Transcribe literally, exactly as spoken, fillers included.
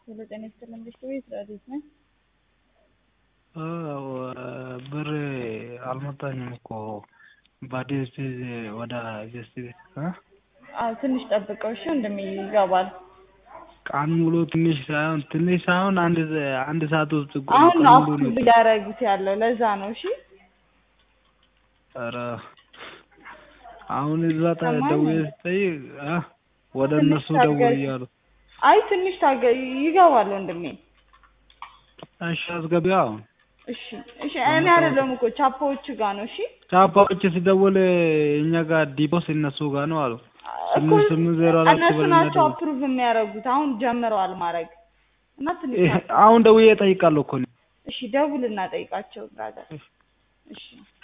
ስለጤና ይስጥልኝ ቤት ራዲት ነው አዎ ብር አልመጣኝም እኮ ባዲስ ወደ ጀስት አ አዎ ትንሽ ጠብቀው እሺ እንደሚገባል ቃን ሙሉ ትንሽ ሳይሆን ትንሽ ሳይሆን አንድ አንድ ሰዓት ውስጥ አሁን አፕሩቭ ያደረጉት ያለው ለዛ ነው እሺ ኧረ አሁን እዛ ተደውዬ አ ወደ እነሱ ደውያለሁ አይ ትንሽ ታገ ይገባል ወንድሜ እሺ አስገቢያው እሺ እሺ እኔ አይደለም እኮ ቻፓዎች ጋር ነው እሺ ቻፓዎች ሲደውል እኛ ጋር ዲፖስ እነሱ ጋር ነው አሉ ስምንት ስምንት ዜሮ አራት እነሱ ናቸው አፕሩቭ የሚያደርጉት አሁን ጀምረዋል ማድረግ እና ትንሽ አሁን ደውዬ እጠይቃለሁ እኮ እሺ ደውልና ጠይቃቸው ብራዘር እሺ